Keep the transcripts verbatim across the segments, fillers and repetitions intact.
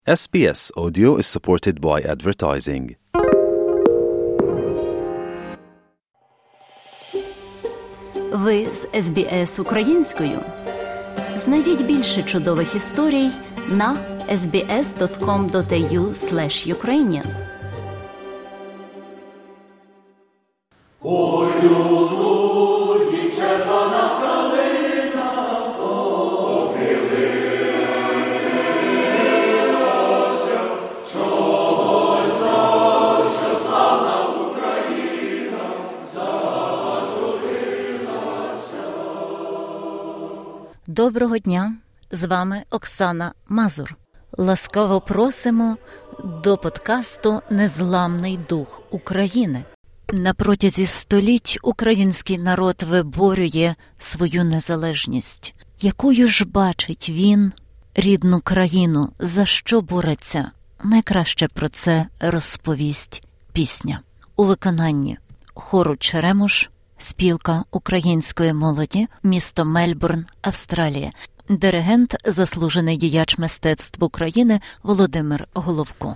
Ес Бі Ес Audio is supported by advertising. Ви з Ес Бі Ес українською. Знайдіть більше чудових історій на ес бі ес точка ком точка ей ю слеш юкрейніан. Ой, у лузі червона калина похилилася, чогось наша славна Україна зажурилася. Доброго дня! З вами Оксана Мазур. Ласкаво просимо до подкасту «Незламний дух України». На протязі століть український народ виборює свою незалежність. Якою ж бачить він рідну країну, за що бореться? Найкраще про це розповість пісня. У виконанні хору «Черемош», спілка української молоді, місто Мельбурн, Австралія. Диригент, заслужений діяч мистецтв України Володимир Головко.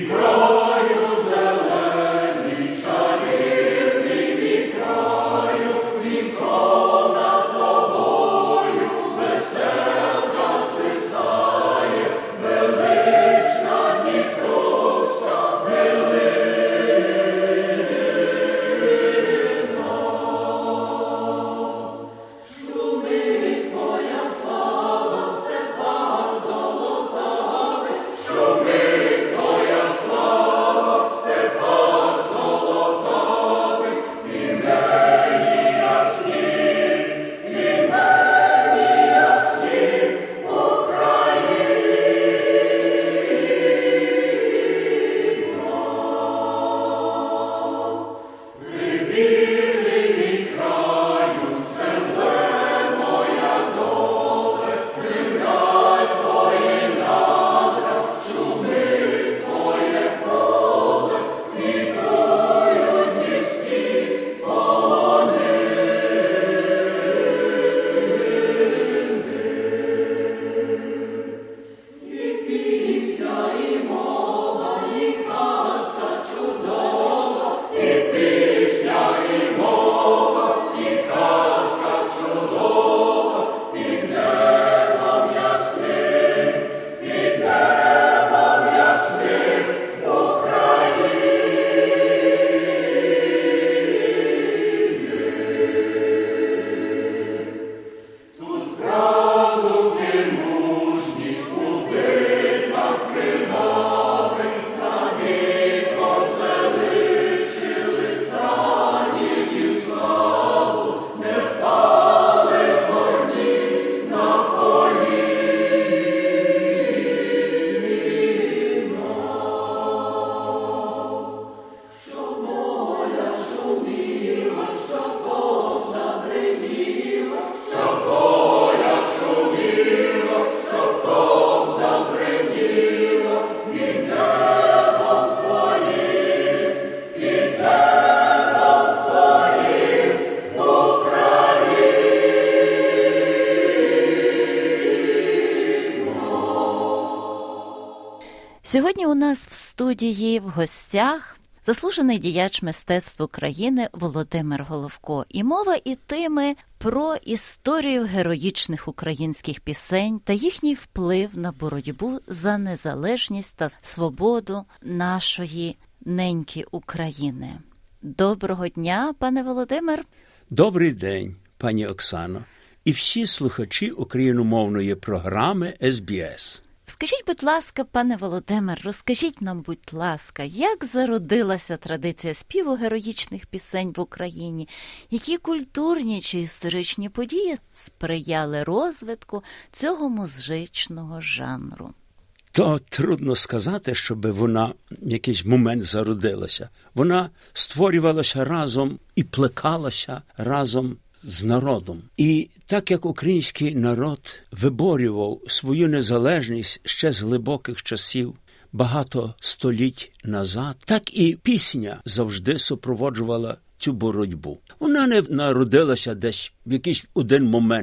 Сьогодні у нас в студії в гостях заслужений діяч мистецтв України Володимир Головко. І мова йтиме про історію героїчних українських пісень та їхній вплив на боротьбу за незалежність та свободу нашої неньки України. Доброго дня, пане Володимир. Добрий день, пані Оксано, і всі слухачі україномовної програми Ес Бі Ес. Скажіть, будь ласка, пане Володимир, розкажіть нам, будь ласка, як зародилася традиція співу героїчних пісень в Україні? Які культурні чи історичні події сприяли розвитку цього музичного жанру? То трудно сказати, щоб вона в якийсь момент зародилася. Вона створювалася разом і плекалася разом з народом. І так як український народ виборював свою незалежність ще з глибоких часів, багато століть назад, так і пісня завжди супроводжувала цю боротьбу. Вона не народилася десь в якийсь один момент,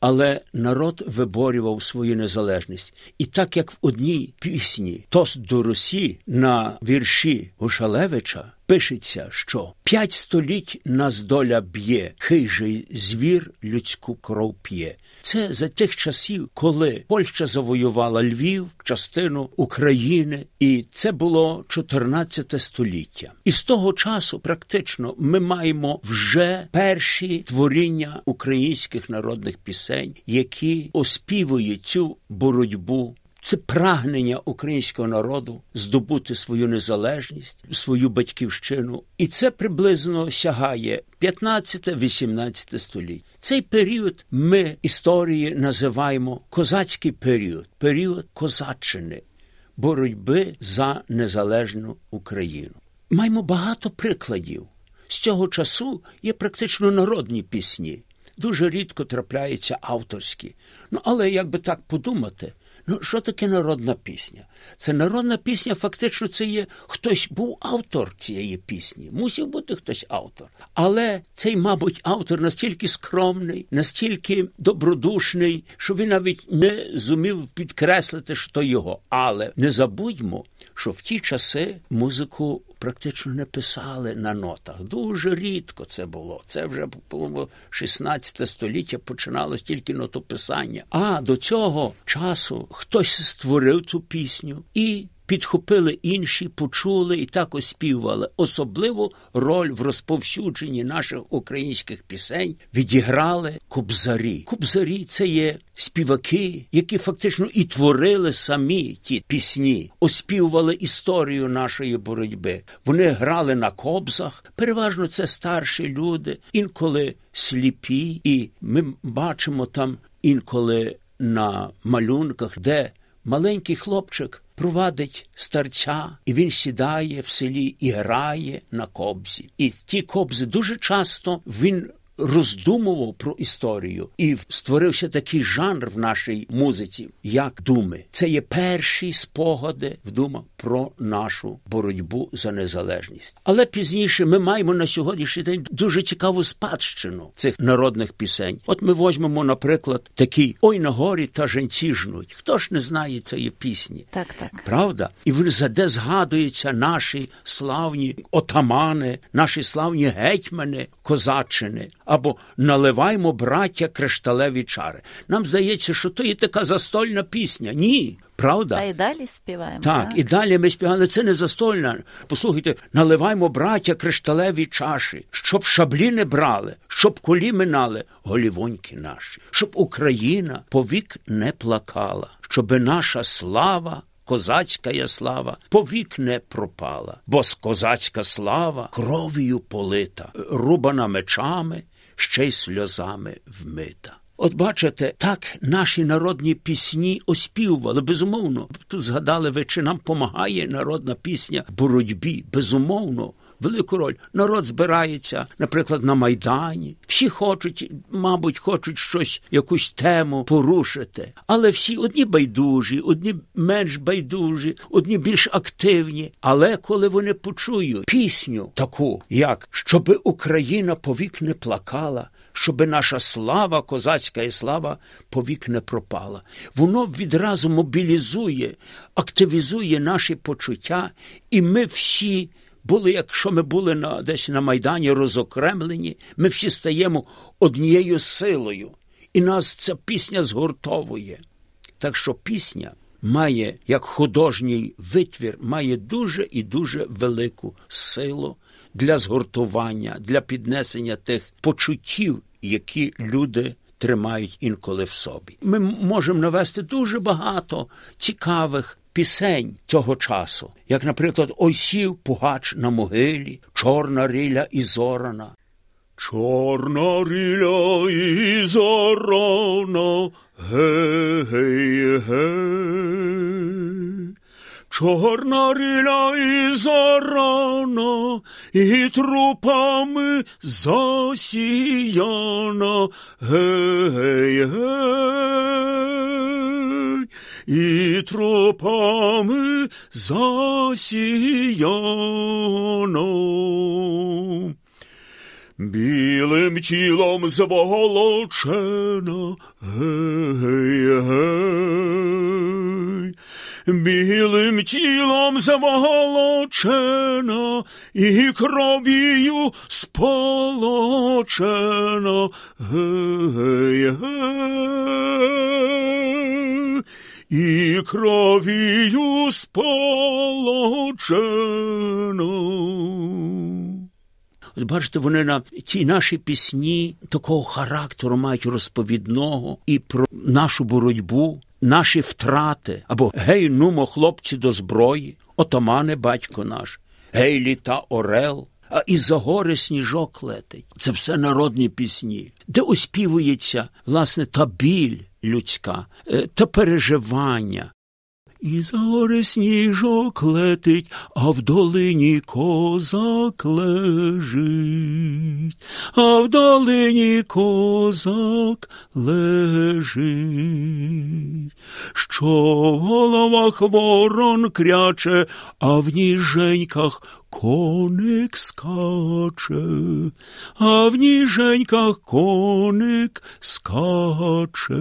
але народ виборював свою незалежність. І так як в одній пісні «Тост до Русі» на вірші Гушалевича пишеться, що «П'ять століть нас доля б'є, хижий звір людську кров п'є». Це за тих часів, коли Польща завоювала Львів, частину України, і це було чотирнадцяте століття. І з того часу практично ми маємо вже перші творіння українських народних пісень, які оспівують цю боротьбу. Це прагнення українського народу здобути свою незалежність, свою батьківщину. І це приблизно сягає п'ятнадцяте-вісімнадцяте століття. Цей період ми історії називаємо козацький період, період козаччини, боротьби за незалежну Україну. Маємо багато прикладів. З цього часу є практично народні пісні. Дуже рідко трапляються авторські. Ну, але як би так подумати, ну, що таке народна пісня? Це народна пісня, фактично, це є хтось був автор цієї пісні. Мусив бути хтось автор. Але цей, мабуть, автор настільки скромний, настільки добродушний, що він навіть не зумів підкреслити, що то його. Але не забудьмо, що в ті часи музику практично не писали на нотах. Дуже рідко це було. Це вже було шістнадцяте століття, починалось тільки нотописання. А до цього часу хтось створив цю пісню і підхопили інші, почули і так оспівували. Особливу роль в розповсюдженні наших українських пісень відіграли кобзарі. Кобзарі – це є співаки, які фактично і творили самі ті пісні, оспівували історію нашої боротьби. Вони грали на кобзах, переважно це старші люди, інколи сліпі, і ми бачимо там інколи на малюнках, де маленький хлопчик провадить старця, і він сідає в селі і грає на кобзі. І ті кобзи дуже часто він роздумував про історію. І створився такий жанр в нашій музиці, як думи. Це є перші спогади в думах про нашу боротьбу за незалежність. Але пізніше ми маємо на сьогоднішній день дуже цікаву спадщину цих народних пісень. От ми візьмемо, наприклад, такий «Ой на горі та женці жнуть». Хто ж не знає цієї пісні? Так, так. Правда? І де згадуються наші славні отамани, наші славні гетьмани козаччини. Або «Наливаймо, браття, кришталеві чари». Нам здається, що то є така застольна пісня. Ні, правда? Та й далі співаємо. Так, так? і далі ми співали. Це не застольна. Послухайте, «Наливаймо, браття, кришталеві чаші, щоб шаблі не брали, щоб кулі минали голівоньки наші, щоб Україна повік не плакала, щоби наша слава, козацька слава, повік не пропала, бо з козацька слава кров'ю полита, рубана мечами, ще й сльозами вмита». От бачите, так наші народні пісні оспівували, безумовно. Тут згадали ви, чи нам помагає народна пісня в боротьбі, безумовно. Велику роль. Народ збирається, наприклад, на Майдані. Всі хочуть, мабуть, хочуть щось, якусь тему порушити. Але всі одні байдужі, одні менш байдужі, одні більш активні. Але коли вони почують пісню таку, як «Щоби Україна повік не плакала», щоби наша слава, козацька слава, повік не пропала. Воно відразу мобілізує, активізує наші почуття, і ми всі були, якщо ми були на, десь на Майдані розокремлені, ми всі стаємо однією силою. І нас ця пісня згуртовує. Так що пісня має, як художній витвір, має дуже і дуже велику силу для згуртування, для піднесення тих почуттів, які люди тримають інколи в собі. Ми можемо навести дуже багато цікавих пісень цього часу, як, наприклад, «Ой сів пугач на могилі, чорна риля і зорана». Чорна риля і зорана, гей, гей. Чорна риля і зорана, і трупами засіяна, гей, гей. І трупами засіяно. білим тілом зволочена, гей, гей, білим тілом зволочена, і кров'ю сполочена, гей, гей, і кров'ю сполочена. От бачите, вони на ті наші пісні такого характеру мають розповідного і про нашу боротьбу, наші втрати, або «Гей, нумо, хлопці, до зброї», «Отамане, батько наш», «Гей, літа орел», а із-за гори сніжок летить. Це все народні пісні, де оспівується, власне, та біль людська, та переживання. Із-за гори сніжок летить, а в долині козак лежить, а в долині козак лежить, що в головах ворон кряче, а в ніженьках коник скаче, а в ніженьках коник скаче.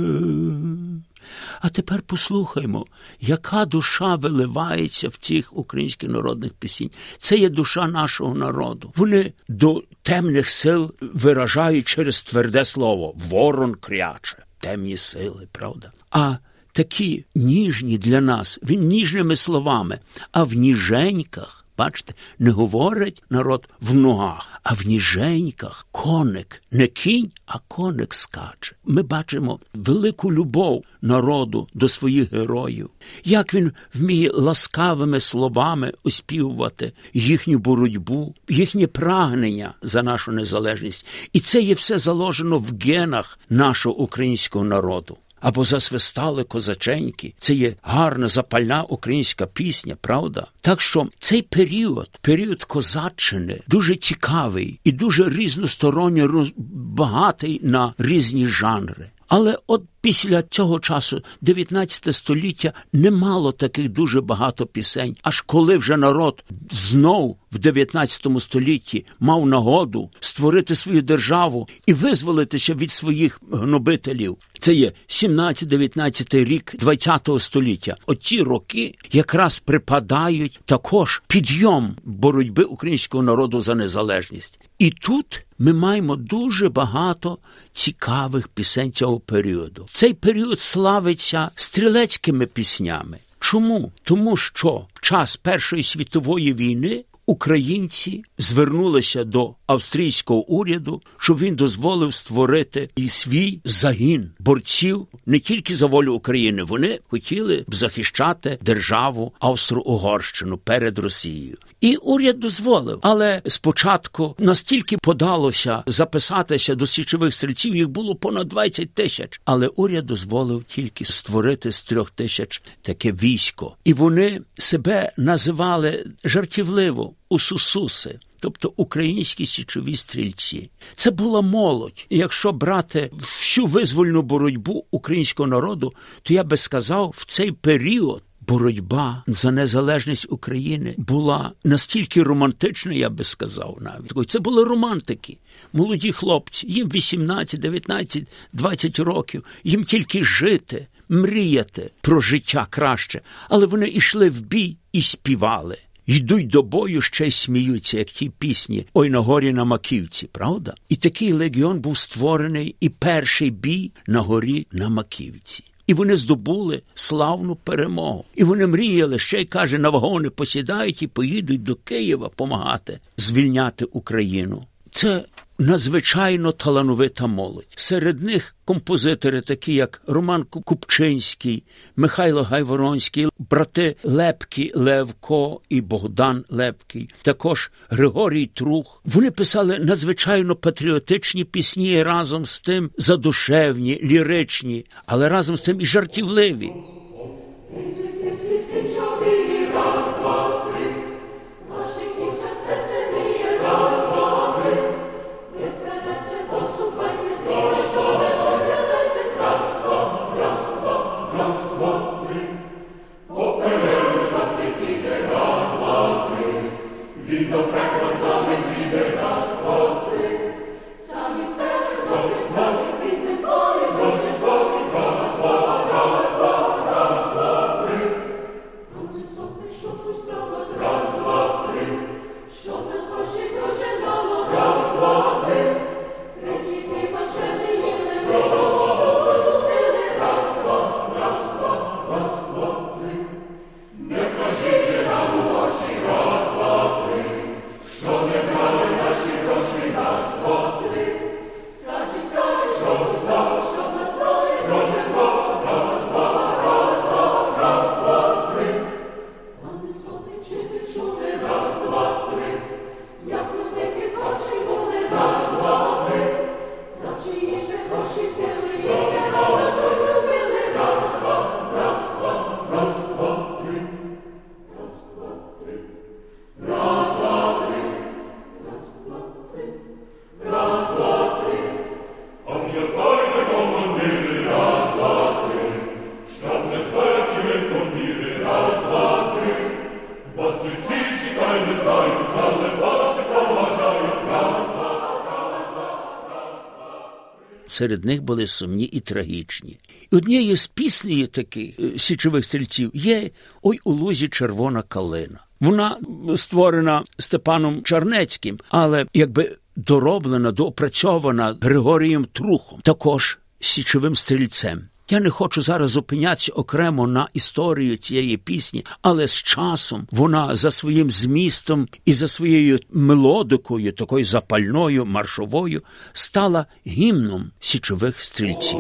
А тепер послухаймо, яка душа виливається в цих українських народних пісень. Це є душа нашого народу. Вони до темних сил виражають через тверде слово. Ворон кряче. Темні сили, правда? А такі ніжні для нас, він ніжними словами, а в ніженьках, бачите, не говорить народ в ногах, а в ніженьках коник, не кінь, а коник скаче. Ми бачимо велику любов народу до своїх героїв, як він вміє ласкавими словами оспівувати їхню боротьбу, їхнє прагнення за нашу незалежність. І це є все заложено в генах нашого українського народу. Або засвистали козаченьки. Це є гарна, запальна українська пісня, правда? Так що цей період, період козаччини, дуже цікавий і дуже різносторонньо багатий на різні жанри. Але от після цього часу, дев'ятнадцяте століття, не мало таких дуже багато пісень. Аж коли вже народ знов в дев'ятнадцятому столітті мав нагоду створити свою державу і визволитися від своїх гнобителів. Це є сімнадцятий-дев'ятнадцятий рік двадцятого століття. Оці роки якраз припадають також підйом боротьби українського народу за незалежність. І тут ми маємо дуже багато цікавих пісень цього періоду. Цей період славиться стрілецькими піснями. Чому? Тому що в час Першої світової війни українці звернулися до австрійського уряду, щоб він дозволив створити і свій загін борців не тільки за волю України. Вони хотіли б захищати державу Австро-Угорщину перед Росією. І уряд дозволив. Але спочатку настільки подалося записатися до січових стрільців, їх було понад двадцять тисяч. Але уряд дозволив тільки створити з трьох тисяч таке військо. І вони себе називали жартівливо «Усусуси», тобто українські січові стрільці. Це була молодь. І якщо брати всю визвольну боротьбу українського народу, то я би сказав, в цей період боротьба за незалежність України була настільки романтична, я би сказав навіть. Це були романтики, молоді хлопці, їм вісімнадцять, дев'ятнадцять, двадцять років, їм тільки жити, мріяти про життя краще. Але вони йшли в бій і співали. Йдуть до бою, ще й сміються, як ті пісні «Ой на горі на Маківці», правда? І такий легіон був створений, і перший бій на горі на Маківці. І вони здобули славну перемогу. І вони мріяли, ще й, каже, на вагони посідають і поїдуть до Києва помагати звільняти Україну. Це надзвичайно талановита молодь. Серед них композитори такі, як Роман Купчинський, Михайло Гайворонський, брати Лепкі, Левко і Богдан Лепкий, також Григорій Трух. Вони писали надзвичайно патріотичні пісні, разом з тим задушевні, ліричні, але разом з тим і жартівливі. Він до пекла самим піде раз, два, три. серед них були сумні і трагічні. І однією з піснею таких січових стрільців є «Ой у лузі червона калина». Вона створена Степаном Чернецьким, але якби дороблена, доопрацьована Григорієм Трухом, також січовим стрільцем. Я не хочу зараз зупинятися окремо на історію цієї пісні, але з часом вона за своїм змістом і за своєю мелодикою, такою запальною, маршовою, стала гімном січових стрільців.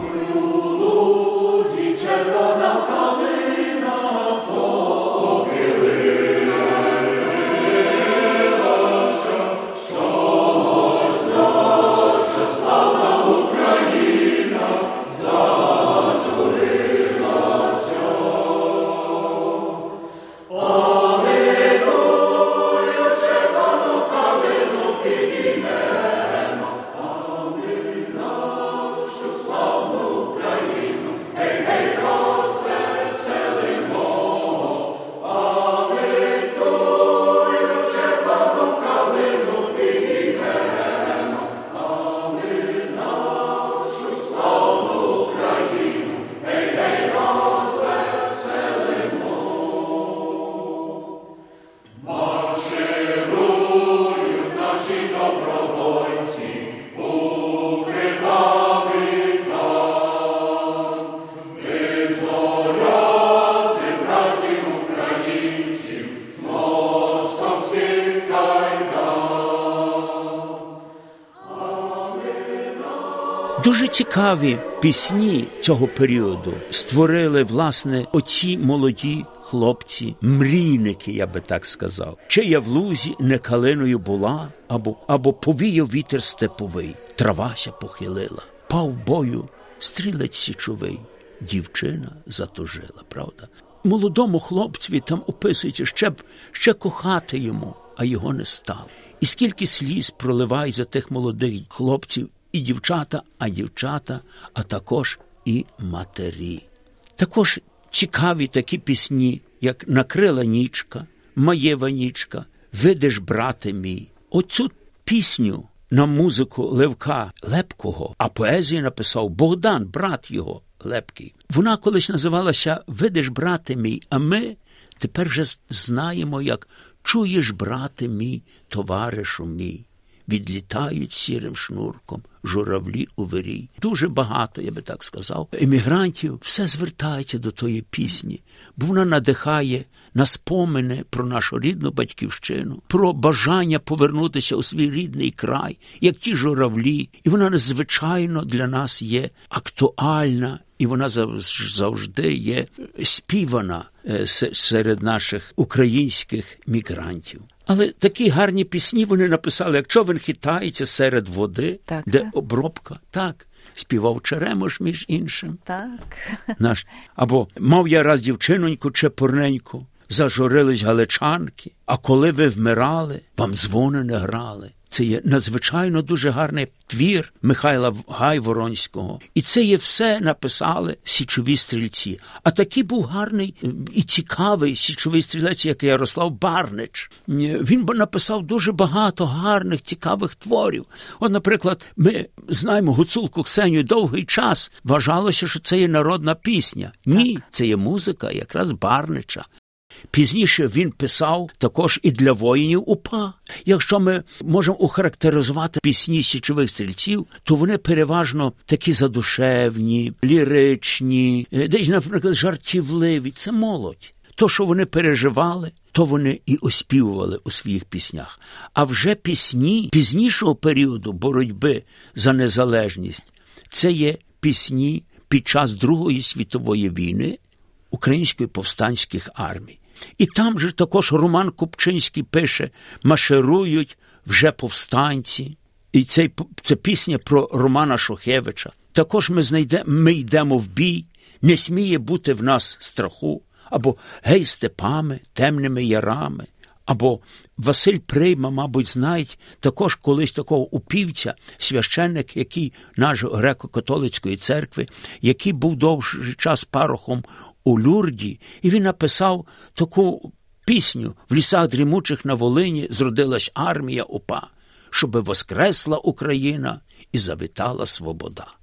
Дуже цікаві пісні цього періоду створили, власне, оці молоді хлопці, мрійники, я би так сказав. Чи я в лузі не калиною була, або, або повіяв вітер степовий, травася похилила, пав бою стрілець січовий, дівчина затужила, правда? Молодому хлопцеві там описується, ще б, ще кохати йому, а його не стало. І скільки сліз проливають за тих молодих хлопців, і дівчата, а дівчата, а також і матері. Також цікаві такі пісні, як «Накрила нічка», «Маєва нічка», «Видиш, брате мій». Оцю пісню на музику Левка Лепкого, а поезію написав Богдан, брат його Лепкий. Вона колись називалася «Видиш, брате мій», а ми тепер вже знаємо, як «Чуєш, брате мій, товаришу мій». Відлітають сірим шнурком журавлі у вирій. Дуже багато, я би так сказав, емігрантів все звертається до тої пісні, бо вона надихає на спомини про нашу рідну батьківщину, про бажання повернутися у свій рідний край, як ті журавлі. І вона надзвичайно для нас є актуальна, і вона завжди є співана серед наших українських мігрантів. Але такі гарні пісні вони написали, як «Човен хитається серед води», так, де так. обробка, так, співав Черемош, між іншим. Так. Наш. Або «Мав я раз дівчиноньку чепурненьку, зажурились галичанки, а коли ви вмирали, вам дзвони не грали». Це є надзвичайно дуже гарний твір Михайла Гайворонського. І це є все написали січові стрільці. А такий був гарний і цікавий січовий стрілець, як Ярослав Барнич. Він написав дуже багато гарних, цікавих творів. От, наприклад, ми знаємо Гуцулку Ксенію довгий час. Вважалося, що це є народна пісня. Ні, це є музика якраз Барнича. Пізніше він писав також і для воїнів УПА. Якщо ми можемо охарактеризувати пісні січових стрільців, то вони переважно такі задушевні, ліричні, десь, наприклад, жартівливі. Це молодь. То, що вони переживали, то вони і оспівували у своїх піснях. А вже пісні пізнішого періоду боротьби за незалежність – це є пісні під час Другої світової війни української повстанських армій. І там же також Роман Купчинський пише «Марширують вже повстанці». І це, це пісня про Романа Шухевича. Також ми, знайде, ми йдемо в бій, не сміє бути в нас страху. Або «Гей, степами, темними ярами». Або Василь Прийма, мабуть, знають також колись такого упівця, священник, який наш греко-католицької церкви, який був довший час парохом у Люрді, і він написав таку пісню «В лісах дрімучих на Волині зродилась армія УПА, щоби воскресла Україна і завітала свобода».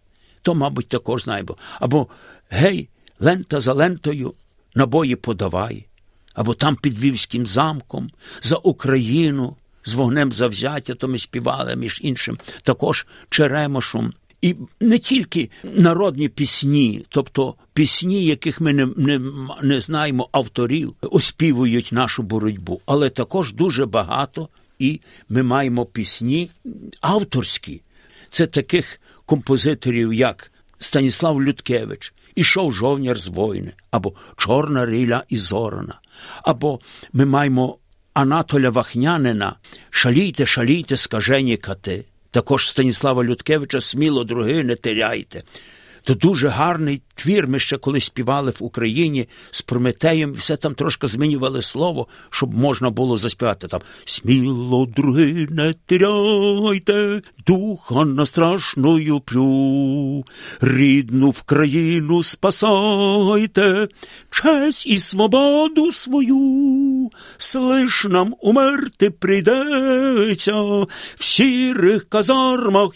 То, мабуть, також знаємо. Або «Гей, лента за лентою, набої подавай». Або «Там під Львівським замком», «За Україну», «З вогнем завзяття», то ми співали, між іншим, також «Черемошем». І не тільки народні пісні, тобто пісні, яких ми не, не, не знаємо авторів, оспівують нашу боротьбу, але також дуже багато, і ми маємо пісні авторські. Це таких композиторів, як Станіслав Людкевич, «Ішов жовняр з войни», або «Чорна риля і зорана», або ми маємо Анатоля Вахнянина «Шалійте, шалійте, скажені кати». Також Станіслава Людкевича «Сміло, други, не теряйте». То дуже гарний твір, ми ще колись співали в Україні з Прометеєм, все там трошки змінювали слово, щоб можна було заспівати там «Сміло, други, не теряйте, духа на страшною прю, рідну в країну спасайте, честь і свободу свою, слиш нам умерти прийдеться, в сірих казармах,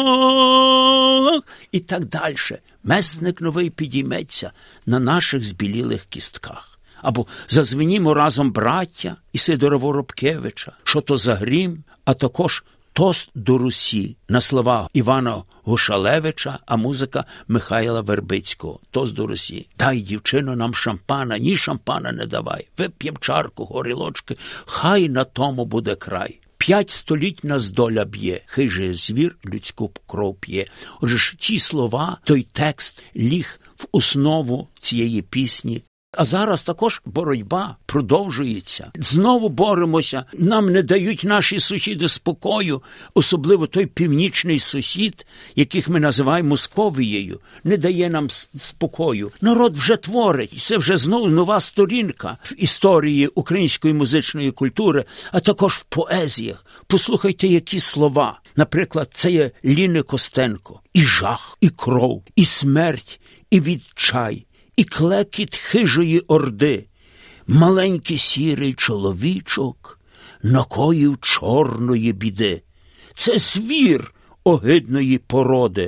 тюрмах» і так далі. Месник новий підійметься на наших збілілих кістках. Або «Зазвенімо разом, браття» Ісидора Воробкевича, «Що то за грім», а також «Тост до Русі» на слова Івана Гошалевича, а музика Михайла Вербицького. «Тост до Русі». «Дай, дівчино, нам шампана, ні шампана не давай, вип'єм чарку горілочки, хай на тому буде край». П'ять століть нас доля б'є, хижий звір людську кров п'є. Отже ж, ті слова, той текст ліг в основу цієї пісні. А зараз також боротьба продовжується. Знову боремося, нам не дають наші сусіди спокою, особливо той північний сусід, яких ми називаємо Московією, не дає нам спокою. Народ вже творить, це вже знову нова сторінка в історії української музичної культури, а також в поезіях. Послухайте, які слова. Наприклад, це є Ліни Костенко. І жах, і кров, і смерть, і відчай, і клекіт хижої орди. Маленький сірий чоловічок накоїв чорної біди. Це звір огидної породи,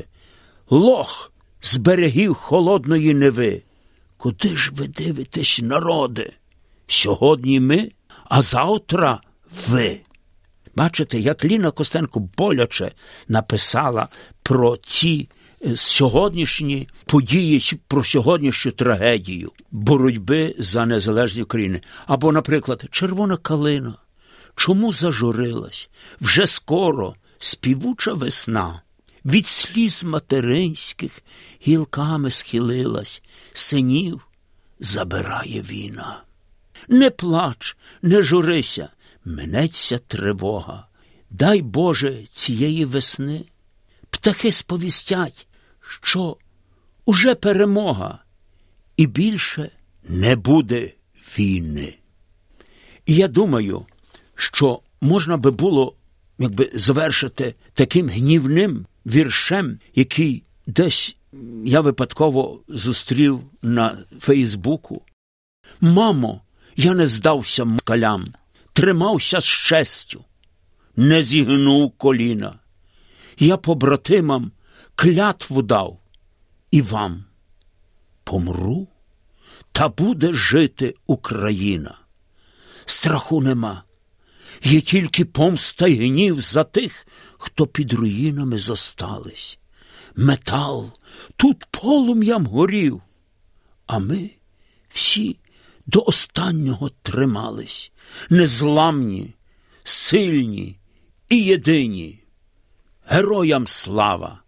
лох з берегів холодної Неви. Куди ж ви дивитесь, народи? Сьогодні ми, а завтра ви. Бачите, як Ліна Костенко боляче написала про ці сьогоднішні події, про сьогоднішню трагедію боротьби за незалежність України. Або, наприклад, «Червона калина, чому зажурилась? Вже скоро співуча весна, від сліз материнських гілками схилилась, синів забирає війна. Не плач, не журися, минеться тривога. Дай, Боже, цієї весни птахи сповістять, що уже перемога і більше не буде війни». І я думаю, що можна би було якби завершити таким гнівним віршем, який десь я випадково зустрів на Фейсбуку. «Мамо, я не здався москалям, тримався з честю, не зігнув коліна. Я побратимам клятву дав і вам. Помру, та буде жити Україна. Страху нема, є тільки помста й гнів за тих, хто під руїнами зостались. Метал тут полум'ям горів, а ми всі до останнього тримались, незламні, сильні і єдині. Героям слава!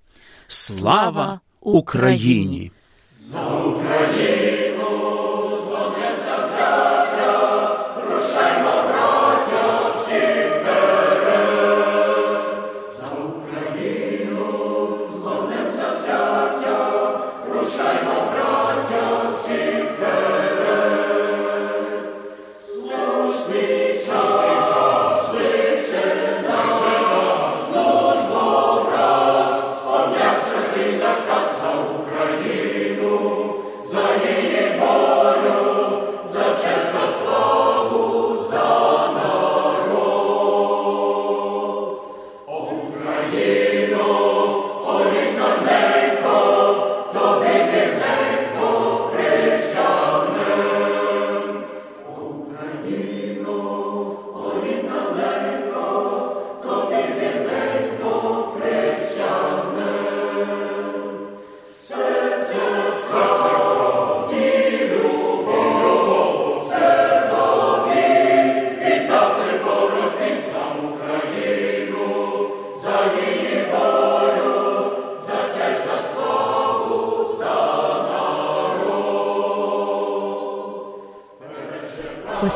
Слава Україні! За Україну з вогнем завзяття, рушаймо, браття, всіх вперед. За Україну з вогнем завзяття, рушаймо, браття, всіх вперед. Слушний час, швидше наша служба враз, спомняться ти наказ за Україну, за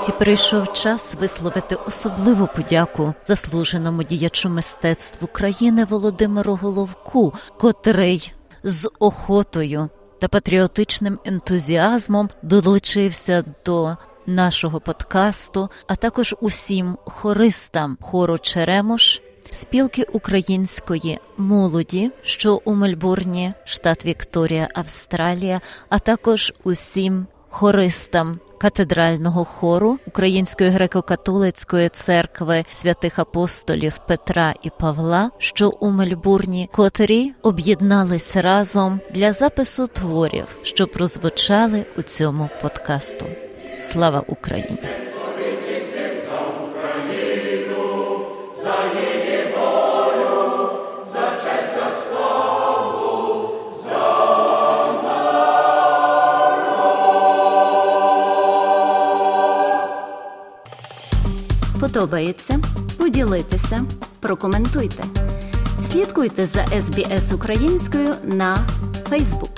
Ось і прийшов час висловити особливу подяку заслуженому діячу мистецтв України Володимиру Головку, котрий з охотою та патріотичним ентузіазмом долучився до нашого подкасту, а також усім хористам хору «Черемош», спілки української молоді, що у Мельбурні, штат Вікторія, Австралія, а також усім хористам катедрального хору Української греко-католицької церкви святих апостолів Петра і Павла, що у Мельбурні, котрі об'єднались разом для запису творів, що прозвучали у цьому подкасту. Слава Україні! Подобається? Поділіться, прокоментуйте. Слідкуйте за ес бі ес українською на Facebook.